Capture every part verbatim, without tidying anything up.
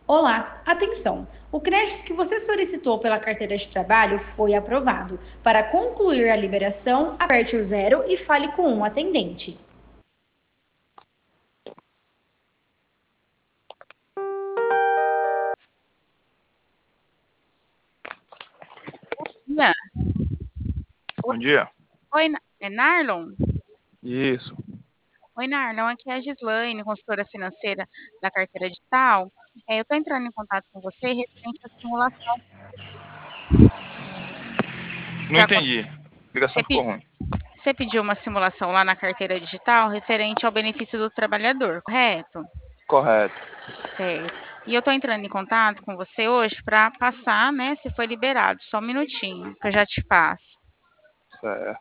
Olá, atenção! O crédito que você solicitou pela carteira de trabalho foi aprovado. Para concluir a liberação, aperte o zero e fale com um atendente. Dia. Bom dia. Oi, Na- é Narlon? Isso. Oi, Narlon, aqui é a Gislaine, consultora financeira da carteira digital. É, eu estou entrando em contato com você referente à simulação. Não Pra, con- entendi. A você, ligação ficou pe- ruim. você pediu uma simulação lá na carteira digital referente ao benefício do trabalhador, correto? Correto. Certo. E eu estou entrando em contato com você hoje para passar, né, se foi liberado. Só um minutinho, que eu já te passo. Certo.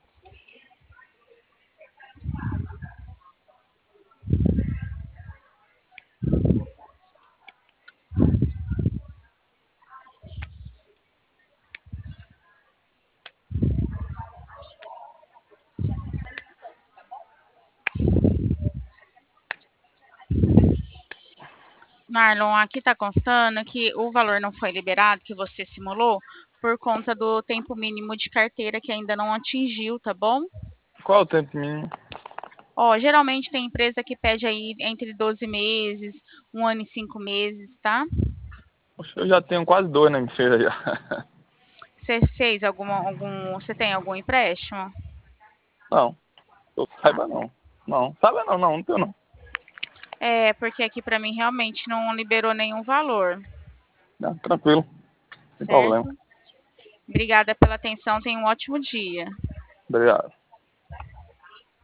Marlon, aqui está constando que o valor não foi liberado, que você simulou, por conta do tempo mínimo de carteira que ainda não atingiu, tá bom? Qual é o tempo mínimo? Ó, geralmente tem empresa que pede aí entre doze meses, um ano e cinco meses, tá? Poxa, eu já tenho quase dois na minha feira já. Você fez alguma, algum, você tem algum empréstimo? Não, eu Tá. saiba não. Não, saiba não, não, não tenho não. É, porque aqui para mim realmente não liberou nenhum valor, Não, tranquilo, sem problema. certo? Obrigada pela atenção, tenha um ótimo dia. Obrigado.